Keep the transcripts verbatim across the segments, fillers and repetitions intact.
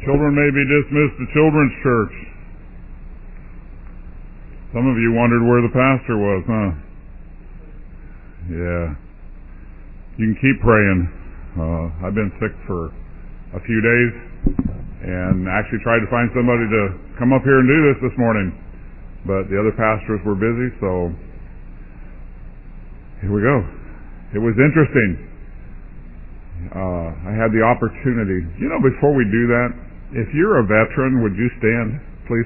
Children may be dismissed to Children's Church. Some of you wondered where the pastor was, huh? Yeah. You can keep praying. Uh, I've been sick for a few days and actually tried to find somebody to come up here and do this this morning. But the other pastors were busy, so here we go. It was interesting. Uh, I had the opportunity. You know, before we do that, if you're a veteran, would you stand, please?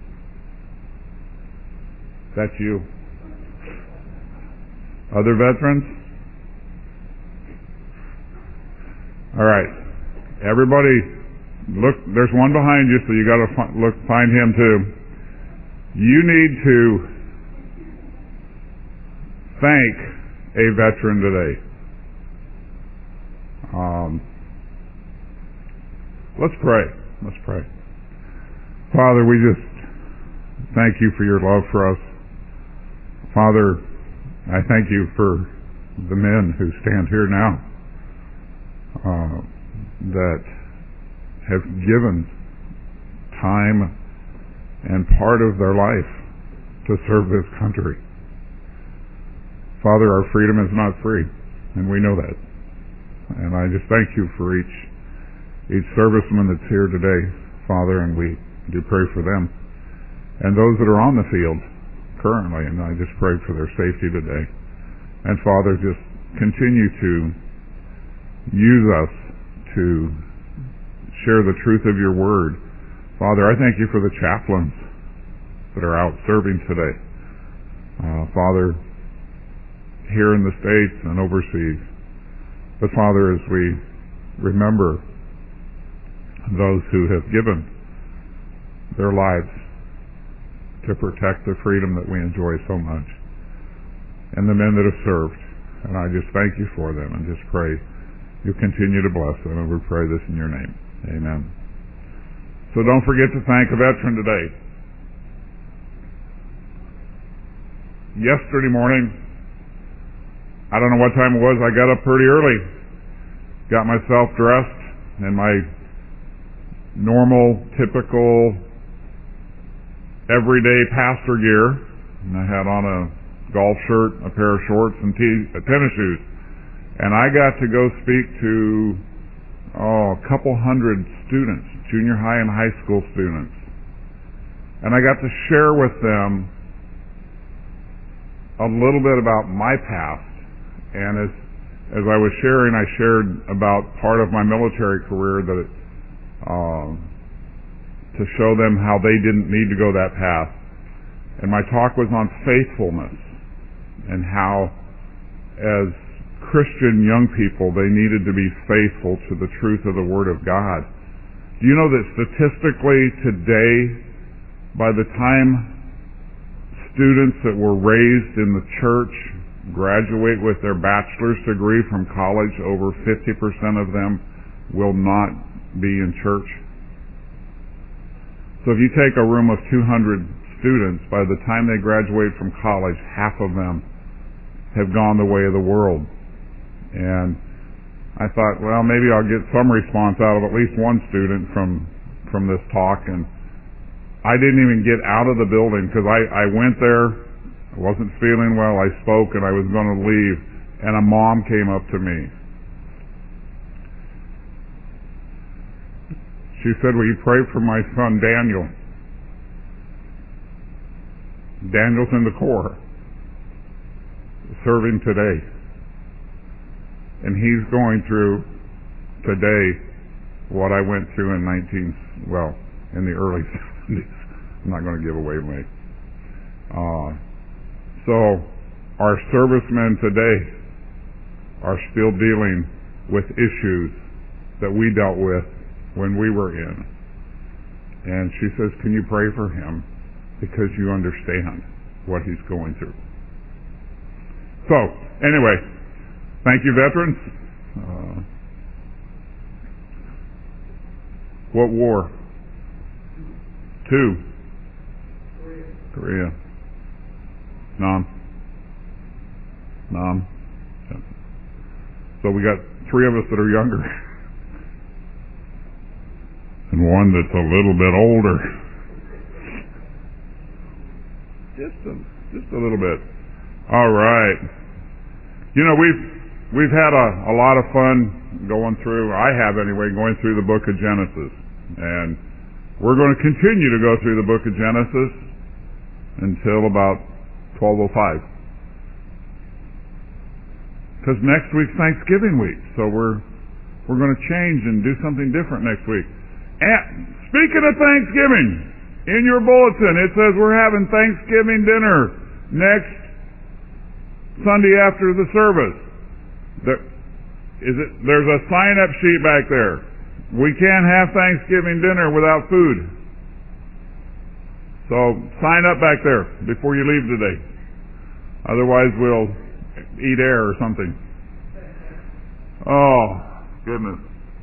That's you. Other veterans? All right. Everybody, look, there's one behind you, so you got to fi- look, find him too. You need to thank a veteran today. Um, let's pray. Let's pray. Father, we just thank you for your love for us. Father, I thank you for the men who stand here now uh, that have given time and part of their life to serve this country. Father, our freedom is not free, and we know that. And I just thank you for each each serviceman that's here today, Father, and we do pray for them. And those that are on the field currently, and I just pray for their safety today. And Father, just continue to use us to share the truth of your word. Father, I thank you for the chaplains that are out serving today. Uh, Father, here in the States and overseas. But Father, as we remember those who have given their lives to protect the freedom that we enjoy so much, and the men that have served, and I just thank you for them and just pray you continue to bless them, and we pray this in your name. Amen. So don't forget to thank a veteran today. Yesterday morning, I don't know what time it was, I got up pretty early, got myself dressed in my normal, typical, everyday pastor gear, and I had on a golf shirt, a pair of shorts, and t- uh, tennis shoes. And I got to go speak to oh, a couple hundred students, junior high and high school students. And I got to share with them a little bit about my past. And as as I was sharing, I shared about part of my military career that it, uh, to show them how they didn't need to go that path. And my talk was on faithfulness and how, as Christian young people, they needed to be faithful to the truth of the Word of God. Do you know that statistically today, by the time students that were raised in the church graduate with their bachelor's degree from college, over fifty percent of them will not be in church? So if you take a room of two hundred students, by the time they graduate from college, half of them have gone the way of the world. And I thought, well, maybe I'll get some response out of at least one student from from this talk. And I didn't even get out of the building because I, I went there, I wasn't feeling well, I spoke, and I was going to leave, and a mom came up to me. She said, will you pray for my son Daniel? Daniel's in the Corps, serving today. And he's going through today what I went through in nineteen, well, in the early seventies. I'm not going to give away my... Uh, so, our servicemen today are still dealing with issues that we dealt with when we were in. And she says, can you pray for him? Because you understand what he's going through. So, anyway, thank you, veterans. Uh, what war? Two. Korea. Korea. Nam. Nam. Yeah. So we got three of us that are younger. And one that's a little bit older. Just a, just a little bit. All right. You know, we've we've had a, a lot of fun going through, I have anyway, going through the book of Genesis. And we're going to continue to go through the book of Genesis until about twelve oh five. Because next week's Thanksgiving week, so we're we're going to change and do something different next week. And speaking of Thanksgiving, in your bulletin it says we're having Thanksgiving dinner next Sunday after the service. There, is it? There's a sign-up sheet back there. We can't have Thanksgiving dinner without food. So sign up back there before you leave today. Otherwise we'll eat air or something. Oh, goodness.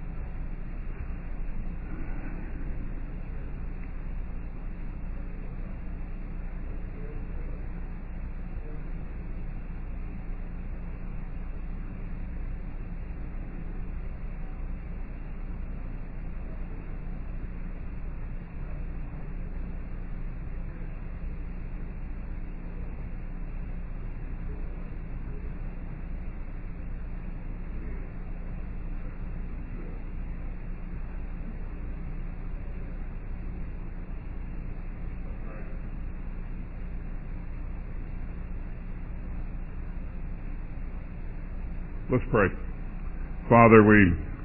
Let's pray. Father, we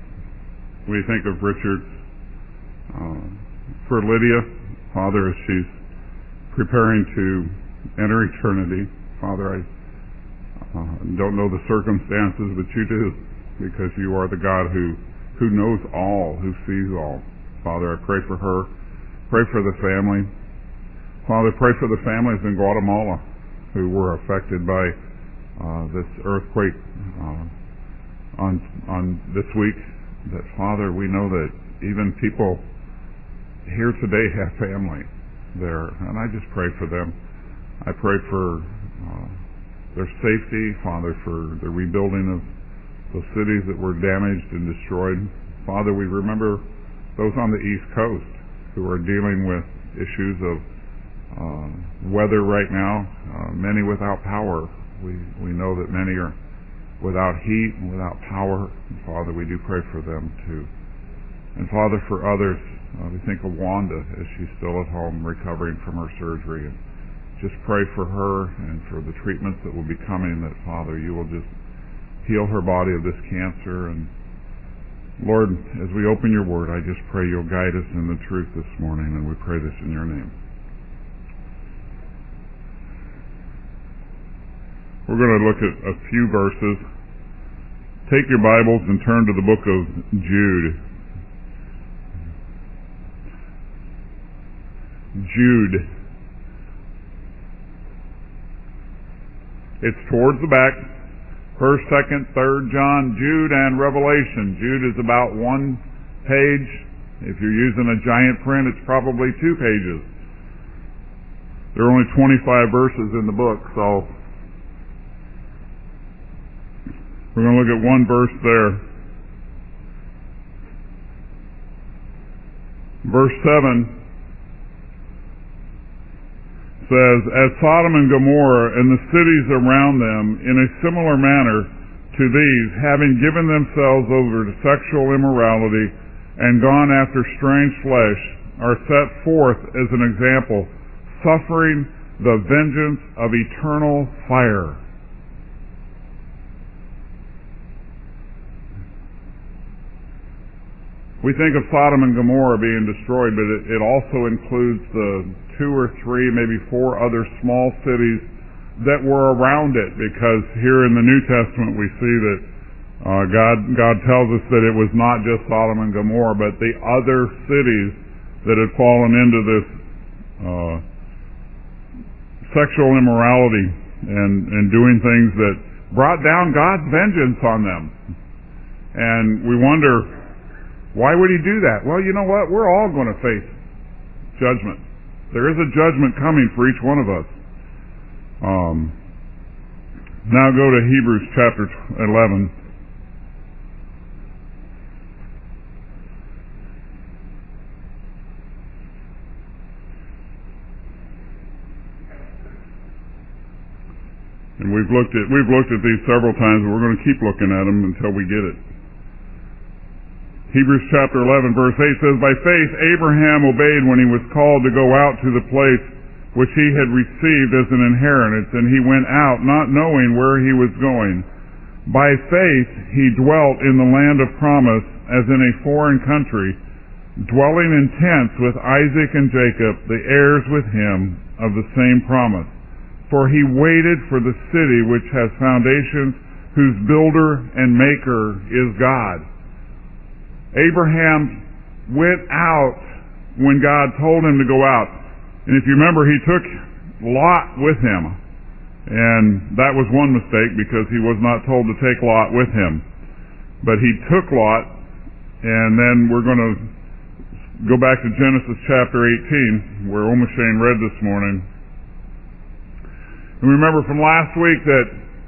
we think of Richard, uh, for Lydia, Father, as she's preparing to enter eternity. Father, I uh, don't know the circumstances, but you do, because you are the God who, who knows all, who sees all. Father, I pray for her. Pray for the family. Father, pray for the families in Guatemala who were affected by uh, this earthquake uh, on on this week. That, Father, we know that even people here today have family there, and I just pray for them. I pray for uh, their safety, Father, for the rebuilding of those cities that were damaged and destroyed. Father, we remember those on the East Coast who are dealing with issues of uh, weather right now, uh, many without power. We we know that many are without heat and without power. And Father, we do pray for them too. And Father, for others, uh, we think of Wanda as she's still at home recovering from her surgery. And just pray for her and for the treatments that will be coming, that, Father, you will just heal her body of this cancer. And Lord, as we open your word, I just pray you'll guide us in the truth this morning, and we pray this in your name. We're going to look at a few verses. Take your Bibles and turn to the book of Jude. Jude. It's towards the back. First, Second, Third John, Jude, and Revelation. Jude is about one page. If you're using a giant print, it's probably two pages. There are only twenty-five verses in the book, so we're going to look at one verse there. Verse seven says, as Sodom and Gomorrah and the cities around them, in a similar manner to these, having given themselves over to sexual immorality and gone after strange flesh, are set forth as an example, suffering the vengeance of eternal fire. We think of Sodom and Gomorrah being destroyed, but it, it also includes the two or three, maybe four other small cities that were around it, because here in the New Testament we see that uh, God God tells us that it was not just Sodom and Gomorrah, but the other cities that had fallen into this uh, sexual immorality and, and doing things that brought down God's vengeance on them. And we wonder, why would he do that? Well, you know what? We're all going to face judgment. There is a judgment coming for each one of us. Um, now go to Hebrews chapter eleven. And we've looked at we've looked at these several times, and we're going to keep looking at them until we get it. Hebrews chapter eleven, verse eight says, "By faith Abraham obeyed when he was called to go out to the place which he had received as an inheritance, and he went out not knowing where he was going. By faith he dwelt in the land of promise as in a foreign country, dwelling in tents with Isaac and Jacob, the heirs with him of the same promise. For he waited for the city which has foundations, whose builder and maker is God." Abraham went out when God told him to go out. And if you remember, he took Lot with him. And that was one mistake, because he was not told to take Lot with him. But he took Lot, and then we're going to go back to Genesis chapter eighteen, where Oma Shane read this morning. And remember from last week that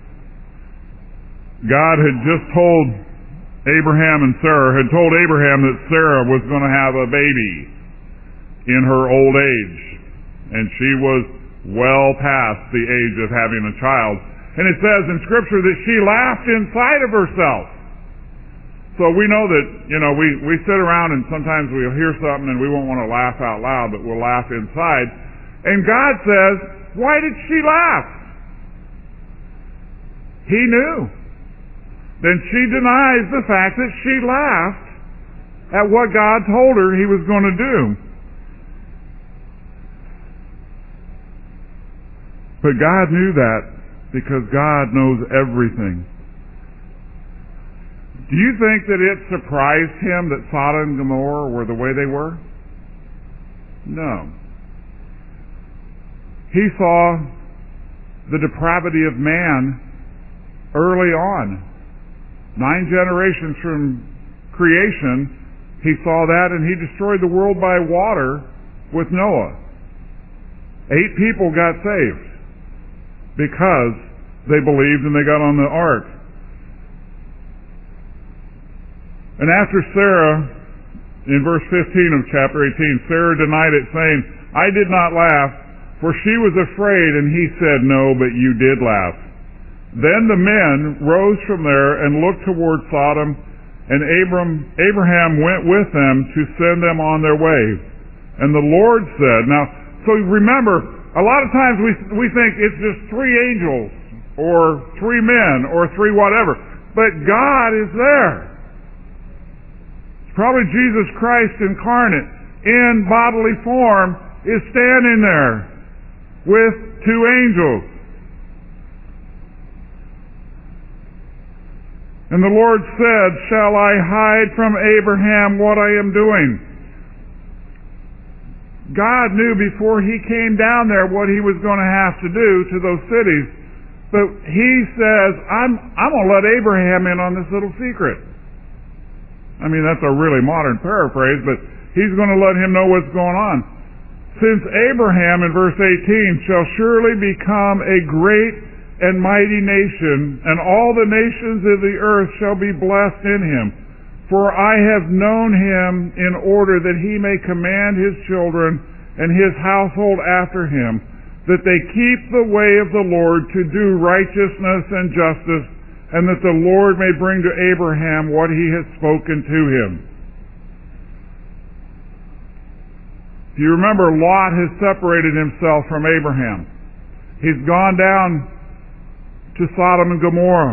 God had just told Abraham and Sarah, had told Abraham that Sarah was going to have a baby in her old age. And she was well past the age of having a child. And it says in Scripture that she laughed inside of herself. So we know that, you know, we, we sit around and sometimes we'll hear something and we won't want to laugh out loud, but we'll laugh inside. And God says, why did she laugh? He knew. Then she denies the fact that she laughed at what God told her he was going to do. But God knew that, because God knows everything. Do you think that it surprised him that Sodom and Gomorrah were the way they were? No. He saw the depravity of man early on. Nine generations from creation, he saw that, and he destroyed the world by water with Noah. Eight people got saved because they believed and they got on the ark. And after Sarah, in verse fifteen of chapter eighteen, Sarah denied it, saying, "I did not laugh, for she was afraid." And he said, "No, but you did laugh." Then the men rose from there and looked toward Sodom, and Abram, Abraham went with them to send them on their way. And the Lord said, now, so remember, a lot of times we we think it's just three angels, or three men, or three whatever. But God is there. It's probably Jesus Christ incarnate, in bodily form, is standing there with two angels. And the Lord said, "Shall I hide from Abraham what I am doing?" God knew before he came down there what he was going to have to do to those cities. But he says, I'm, I'm going to let Abraham in on this little secret. I mean, that's a really modern paraphrase, but he's going to let him know what's going on. Since Abraham, in verse eighteen, shall surely become a great and mighty nation, and all the nations of the earth shall be blessed in him. For I have known him in order that he may command his children and his household after him, that they keep the way of the Lord to do righteousness and justice, and that the Lord may bring to Abraham what he has spoken to him. Do you remember, Lot has separated himself from Abraham. He's gone down to Sodom and Gomorrah.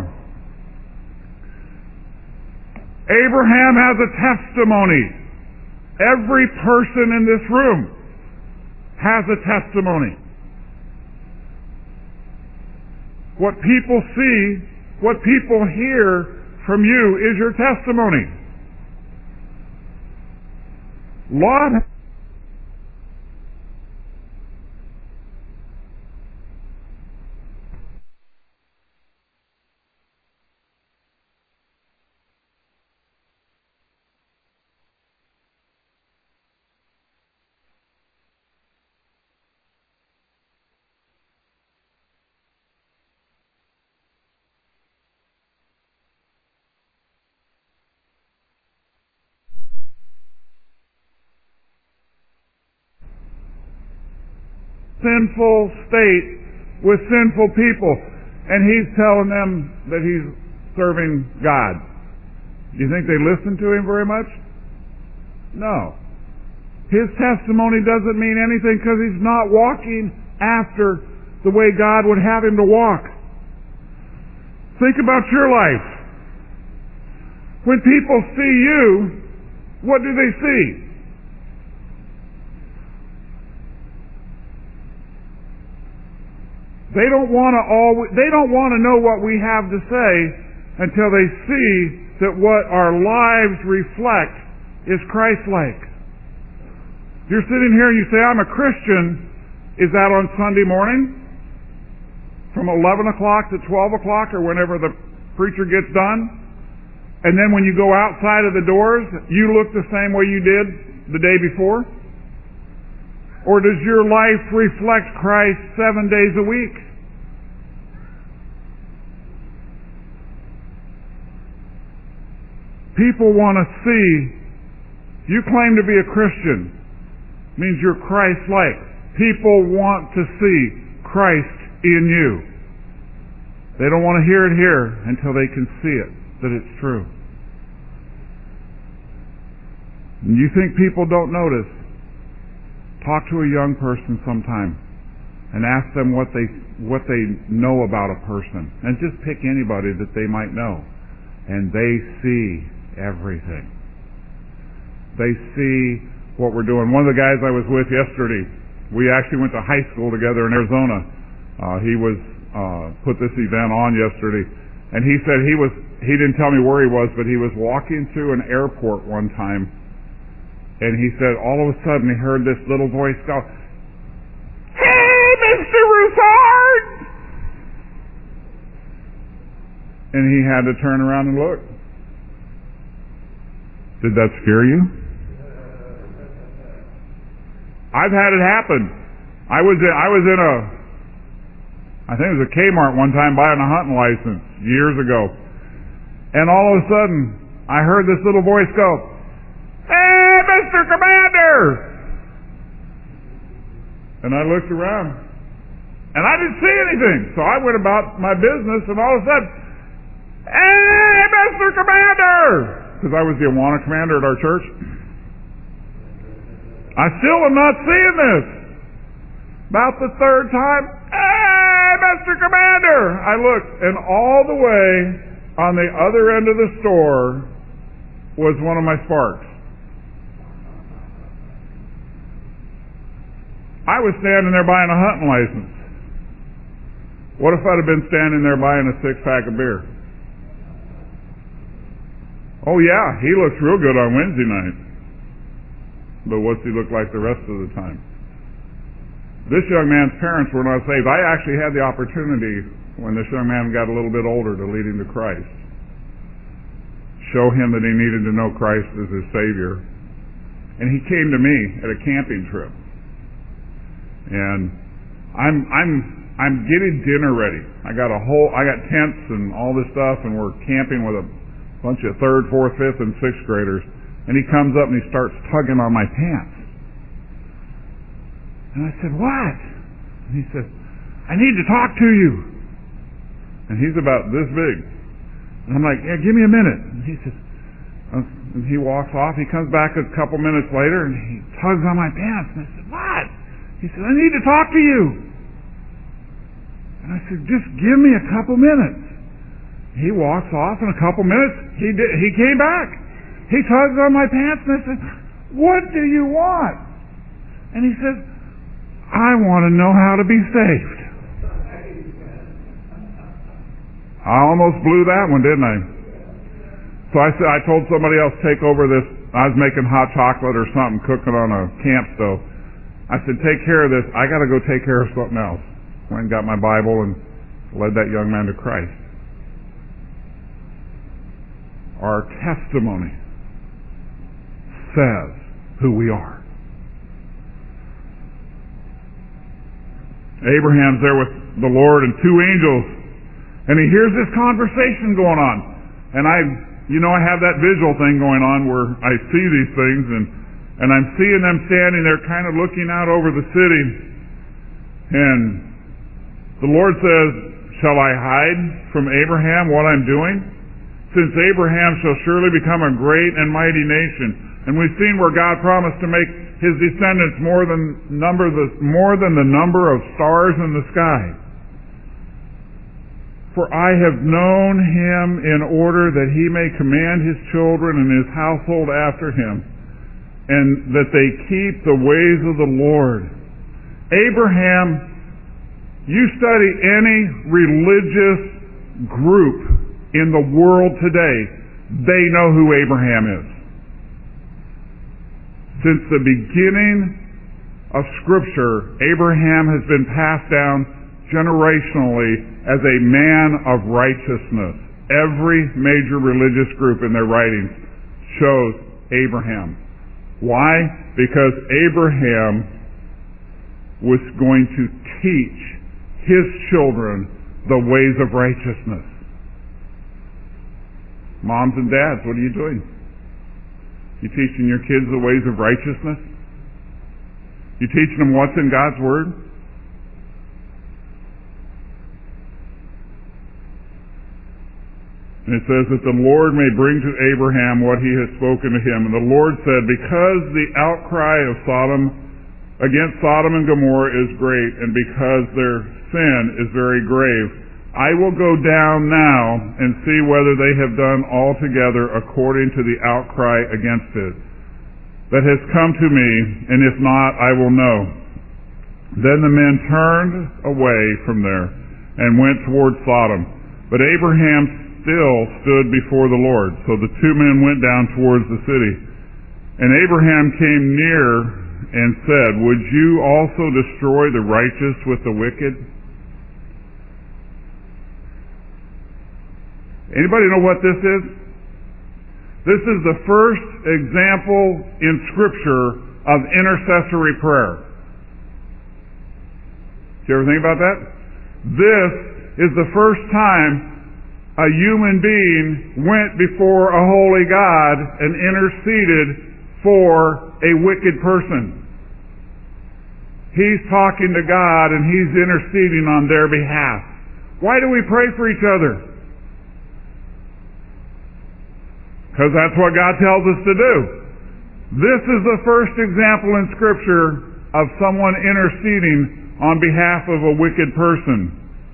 Abraham has a testimony. Every person in this room has a testimony. What people see, what people hear from you is your testimony. Lot sinful state with sinful people. and he's telling them that he's serving God. Do you think they listen to him very much? No. His testimony doesn't mean anything because he's not walking after the way God would have him to walk. Think about your life. When people see you, what do they see? They don't want to always, they don't want to know what we have to say until they see that what our lives reflect is Christ-like. You're sitting here and you say, I'm a Christian. Is that on Sunday morning? From eleven o'clock to twelve o'clock or whenever the preacher gets done? And then when you go outside of the doors, you look the same way you did the day before? Or does your life reflect Christ seven days a week? People want to see, you claim to be a Christian, means you're Christ-like. People want to see Christ in you. They don't want to hear it here until they can see it, that it's true. And you think people don't notice? Talk to a young person sometime and ask them what they what they know about a person. And just pick anybody that they might know. And they see everything. They see what we're doing. One of the guys I was with yesterday, we actually went to high school together in Arizona. Uh, he was uh, put this event on yesterday, and he said he was he didn't tell me where he was, but he was walking through an airport one time, and he said all of a sudden he heard this little voice go, "Hey, Mister Roussard!" And he had to turn around and look. Did that scare you? I've had it happen. I was in, I was in a, I think it was a Kmart one time buying a hunting license years ago. And all of a sudden, I heard this little voice go, "Hey, Mister Commander!" And I looked around. And I didn't see anything. So I went about my business, and all of a sudden, "Hey, Mister Commander!" Because I was the Awana commander at our church. I still am not seeing this. About the third time, "Hey, Mister Commander!" I looked, and all the way on the other end of the store was one of my Sparks. I was standing there buying a hunting license. What if I'd have been standing there buying a six-pack of beer? Oh yeah, he looks real good on Wednesday night. But what's he look like the rest of the time? This young man's parents were not saved. I actually had the opportunity, when this young man got a little bit older, to lead him to Christ. Show him that he needed to know Christ as his Savior. And he came to me at a camping trip. And I'm I'm I'm getting dinner ready. I got a whole I got tents and all this stuff, and we're camping with a bunch of third, fourth, fifth, and sixth graders. And he comes up and he starts tugging on my pants. And I said, "What?" And he said, "I need to talk to you." And he's about this big. And I'm like, "Yeah, give me a minute." And he says, and he walks off. He comes back a couple minutes later and he tugs on my pants. And I said, "What?" He said, "I need to talk to you." And I said, "Just give me a couple minutes." He walks off. In a couple minutes, he did, he came back. He tugs on my pants, and I said, "What do you want?" And he says, "I want to know how to be saved." I almost blew that one, didn't I? So I said, I told somebody else, take over this. I was making hot chocolate or something, cooking on a camp stove. I said, "Take care of this. I got to go take care of something else." Went and got my Bible and led that young man to Christ. Our testimony says who we are. Abraham's there with the Lord and two angels, and he hears this conversation going on. And I, you know, I have that visual thing going on where I see these things, and, and I'm seeing them standing there kind of looking out over the city. And the Lord says, Shall I hide from Abraham what I'm doing? Since Abraham shall surely become a great and mighty nation. And we've seen where God promised to make his descendants more than number the more than the number of stars in the sky. For I have known him in order that he may command his children and his household after him, and that they keep the ways of the Lord. Abraham, you study any religious group in the world today, they know who Abraham is. Since the beginning of Scripture, Abraham has been passed down generationally as a man of righteousness. Every major religious group in their writings shows Abraham. Why? Because Abraham was going to teach his children the ways of righteousness. Moms and dads, what are you doing? You teaching your kids the ways of righteousness? You teaching them what's in God's Word? And it says that the Lord may bring to Abraham what he has spoken to him. And the Lord said, because the outcry of Sodom against Sodom and Gomorrah is great, and because their sin is very grave, I will go down now and see whether they have done altogether according to the outcry against it that has come to me, and if not, I will know. Then the men turned away from there and went toward Sodom. But Abraham still stood before the Lord. So the two men went down towards the city. And Abraham came near and said, would you also destroy the righteous with the wicked? Anybody know what this is? This is the first example in Scripture of intercessory prayer. Did you ever think about that? This is the first time a human being went before a holy God and interceded for a wicked person. He's talking to God and he's interceding on their behalf. Why do we pray for each other? Because that's what God tells us to do. This is the first example in Scripture of someone interceding on behalf of a wicked person.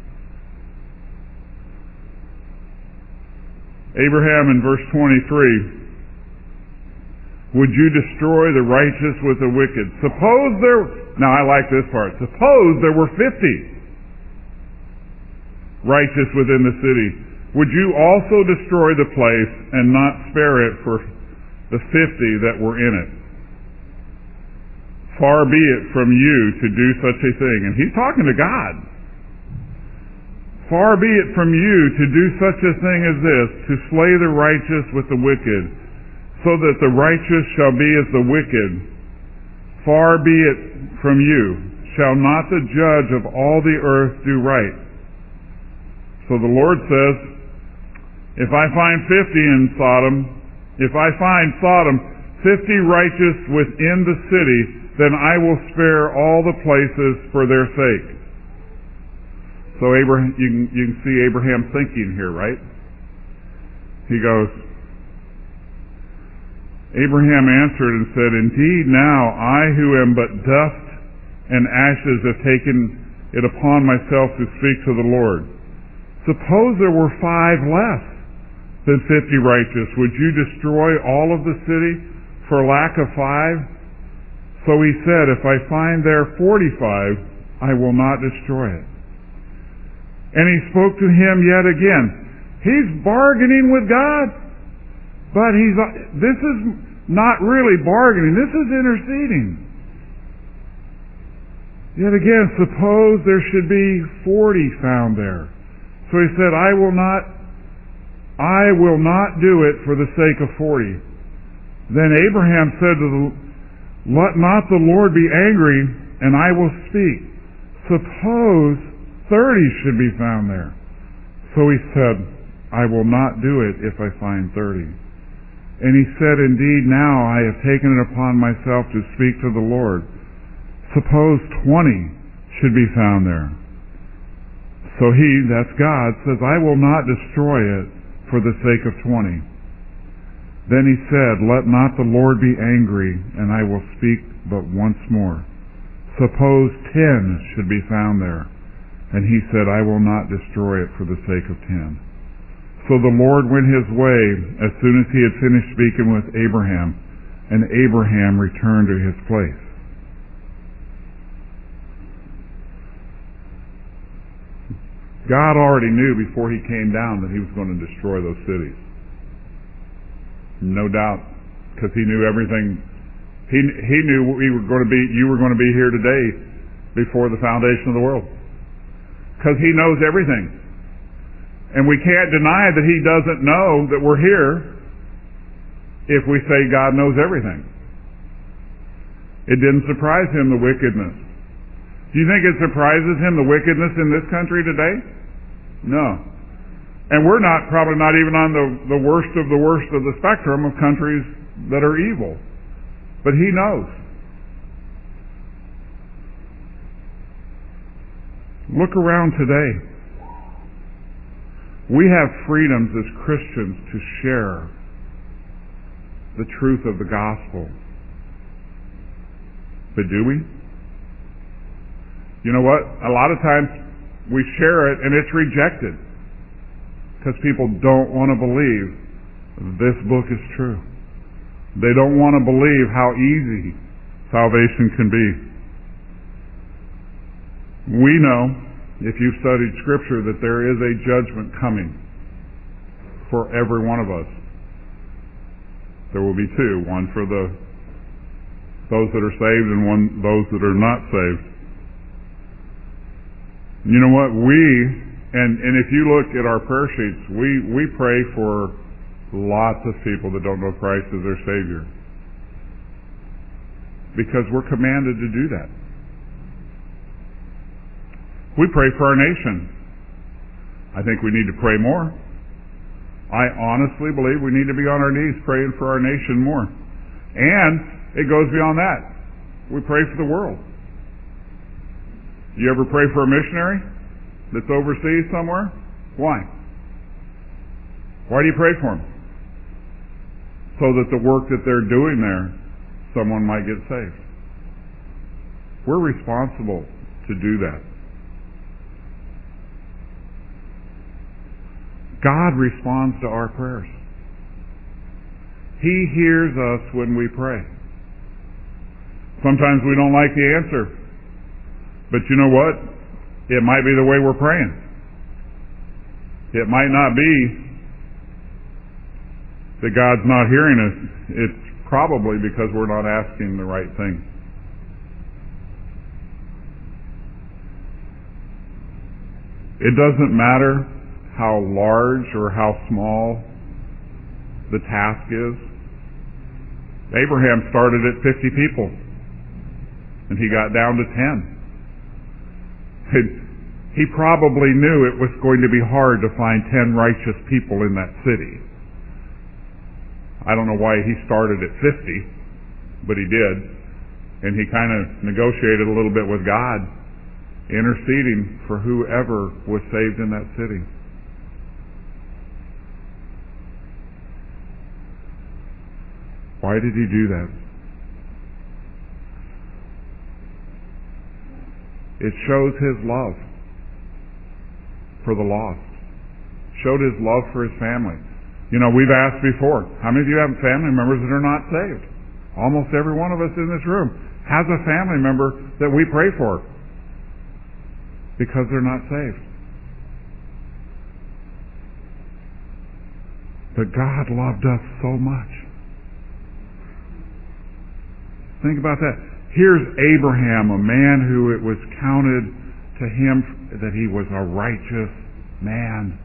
Abraham in verse twenty-three, would you destroy the righteous with the wicked? Suppose there, now I like this part, suppose there were fifty righteous within the city. Would you also destroy the place and not spare it for the fifty that were in it? Far be it from you to do such a thing. And he's talking to God. Far be it from you to do such a thing as this, to slay the righteous with the wicked, so that the righteous shall be as the wicked. Far be it from you. Shall not the judge of all the earth do right? So the Lord says, if I find fifty in Sodom, if I find Sodom fifty righteous within the city, then I will spare all the places for their sake. So Abraham, you can, you can see Abraham thinking here, right? He goes, Abraham answered and said, indeed now I who am but dust and ashes have taken it upon myself to speak to the Lord. Suppose there were five less than fifty righteous. Would you destroy all of the city for lack of five? So he said, if I find there forty-five, I will not destroy it. And he spoke to him yet again. He's bargaining with God. But he's, this is not really bargaining. This is interceding. Yet again, suppose there should be forty found there. So he said, I will not, I will not do it for the sake of forty. Then Abraham said to the, let not the Lord be angry, and I will speak. Suppose thirty should be found there. So he said, I will not do it if I find thirty. And he said, indeed, now I have taken it upon myself to speak to the Lord. Suppose twenty should be found there. So he, that's God, says, I will not destroy it for the sake of twenty. Then he said, let not the Lord be angry, and I will speak but once more. Suppose ten should be found there. And he said, I will not destroy it for the sake of ten. So the Lord went his way as soon as he had finished speaking with Abraham, and Abraham returned to his place. God already knew before he came down that he was going to destroy those cities. No doubt, because he knew everything. He he knew we were going to be. You were going to be here today before the foundation of the world, because he knows everything, and we can't deny that he doesn't know that we're here. If we say God knows everything, it didn't surprise him the wickedness. Do you think it surprises him the wickedness in this country today? No. And we're not, probably not even on the, the worst of the worst of the spectrum of countries that are evil. But he knows. Look around today. We have freedoms as Christians to share the truth of the gospel. But do we? You know what? A lot of times we share it and it's rejected because people don't want to believe this book is true. They don't want to believe how easy salvation can be. We know, if you've studied Scripture, that there is a judgment coming for every one of us. There will be two, one for the those that are saved and one those that are not saved. You know what? We, and, and if you look at our prayer sheets, we, we pray for lots of people that don't know Christ as their Savior. Because we're commanded to do that. We pray for our nation. I think we need to pray more. I honestly believe we need to be on our knees praying for our nation more. And it goes beyond that. We pray for the world. You ever pray for a missionary that's overseas somewhere? Why? Why do you pray for them? So that the work that they're doing there, someone might get saved. We're responsible to do that. God responds to our prayers. He hears us when we pray. Sometimes we don't like the answer. But you know what? It might be the way we're praying. It might not be that God's not hearing us. It's probably because we're not asking the right thing. It doesn't matter how large or how small the task is. Abraham started at fifty people, and he got down to ten. He probably knew it was going to be hard to find ten righteous people in that city. I don't know why he started at fifty, but he did. And he kind of negotiated a little bit with God, interceding for whoever was saved in that city. Why did he do that? It shows his love for the lost. Showed his love for his family. You know, we've asked before, how many of you have family members that are not saved? Almost every one of us in this room has a family member that we pray for because they're not saved. But God loved us so much. Think about that. Here's Abraham, a man who it was counted to him that he was a righteous man,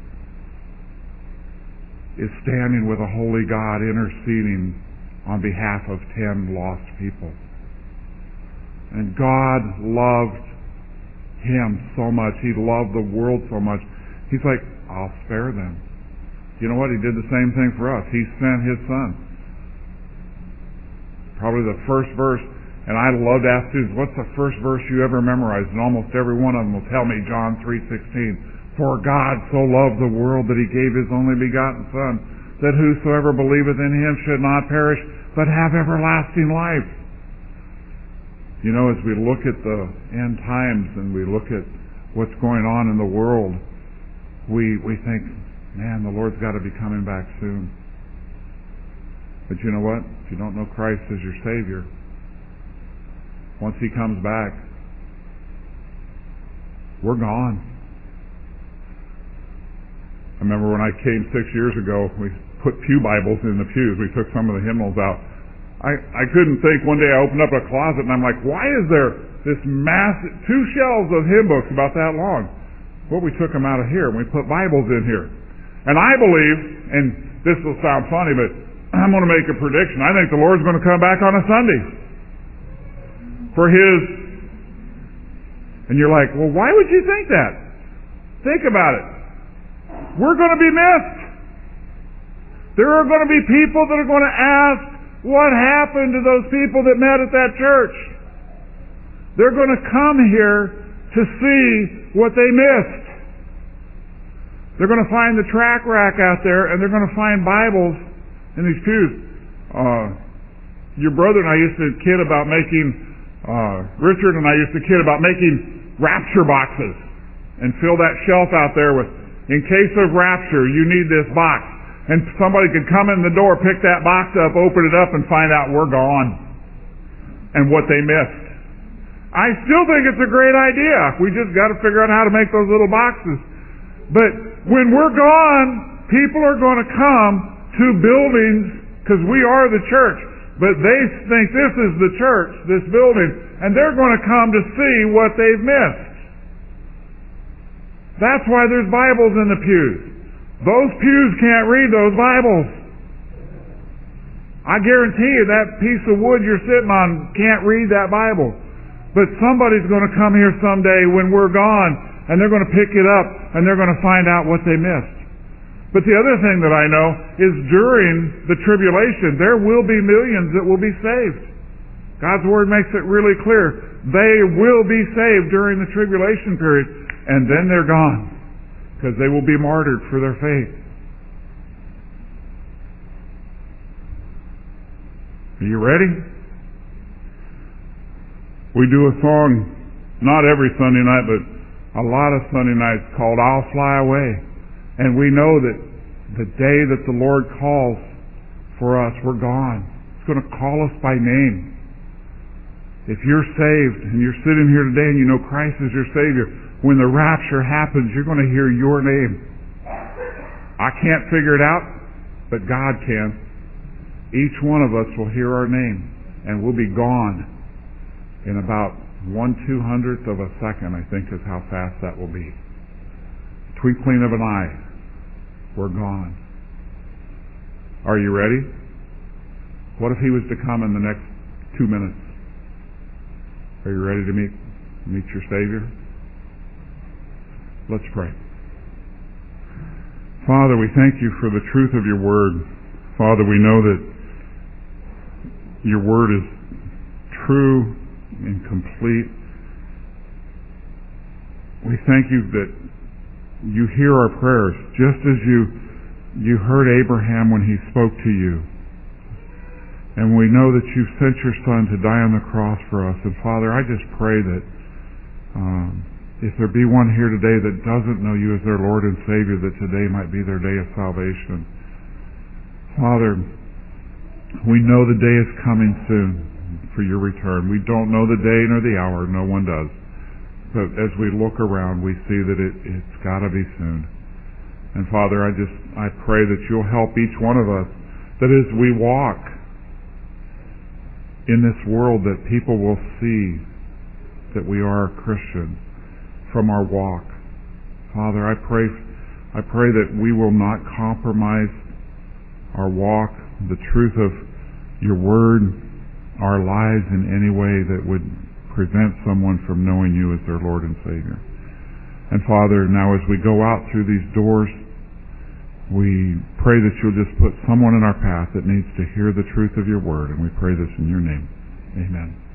is standing with a holy God interceding on behalf of ten lost people. And God loved him so much. He loved the world so much. He's like, I'll spare them. You know what? He did the same thing for us. He sent his son. Probably the first verse. And I love to ask students, what's the first verse you ever memorized? And almost every one of them will tell me John three sixteen. For God so loved the world that he gave his only begotten Son, that whosoever believeth in him should not perish, but have everlasting life. You know, as we look at the end times and we look at what's going on in the world, we we think, man, the Lord's got to be coming back soon. But you know what? If you don't know Christ as your Savior, once he comes back, we're gone. I remember when I came six years ago, we put pew Bibles in the pews. We took some of the hymnals out. I, I couldn't think. One day I opened up a closet and I'm like, why is there this massive, two shelves of hymn books about that long? Well, we took them out of here and we put Bibles in here. And I believe, and this will sound funny, but I'm going to make a prediction. I think the Lord's going to come back on a Sunday for his. And you're like, well, why would you think that? Think about it. We're going to be missed. There are going to be people that are going to ask, what happened to those people that met at that church? They're going to come here to see what they missed. They're going to find the track rack out there, and they're going to find Bibles in these pews. Uh, your brother and I used to kid about making, uh, Richard and I used to kid about making rapture boxes and fill that shelf out there with, in case of rapture, you need this box. And somebody could come in the door, pick that box up, open it up, and find out we're gone and what they missed. I still think it's a great idea. We just got to figure out how to make those little boxes. But when we're gone, people are going to come to buildings, because we are the church, but they think this is the church, this building, and they're going to come to see what they've missed. That's why there's Bibles in the pews. Those pews can't read those Bibles. I guarantee you that piece of wood you're sitting on can't read that Bible. But somebody's going to come here someday when we're gone, and they're going to pick it up, and they're going to find out what they missed. But the other thing that I know is during the tribulation, there will be millions that will be saved. God's Word makes it really clear. They will be saved during the tribulation period, and then they're gone, because they will be martyred for their faith. Are you ready? We do a song, not every Sunday night, but a lot of Sunday nights, called I'll Fly Away. And we know that the day that the Lord calls for us, we're gone. He's going to call us by name. If you're saved and you're sitting here today and you know Christ is your Savior, when the rapture happens, you're going to hear your name. I can't figure it out, but God can. Each one of us will hear our name, and we'll be gone in about one two hundredth of a second, I think is how fast that will be. Twinkling of an eye, we're gone. Are you ready? What if he was to come in the next two minutes? Are you ready to meet meet your Savior? Let's pray. Father, we thank you for the truth of your word. Father, we know that your word is true and complete. We thank you that you hear our prayers, just as you you heard Abraham when he spoke to you. And we know that you've sent your Son to die on the cross for us. And Father, I just pray that um, if there be one here today that doesn't know you as their Lord and Savior, that today might be their day of salvation. Father, we know the day is coming soon for your return. We don't know the day nor the hour. No one does. But as we look around, we see that it, it's got to be soon. And Father, I just I pray that you'll help each one of us, that as we walk in this world, that people will see that we are Christians from our walk. Father, I pray I pray that we will not compromise our walk, the truth of your word, our lives in any way that would prevent someone from knowing you as their Lord and Savior. And Father, now as we go out through these doors, we pray that you'll just put someone in our path that needs to hear the truth of your word, and we pray this in your name. Amen.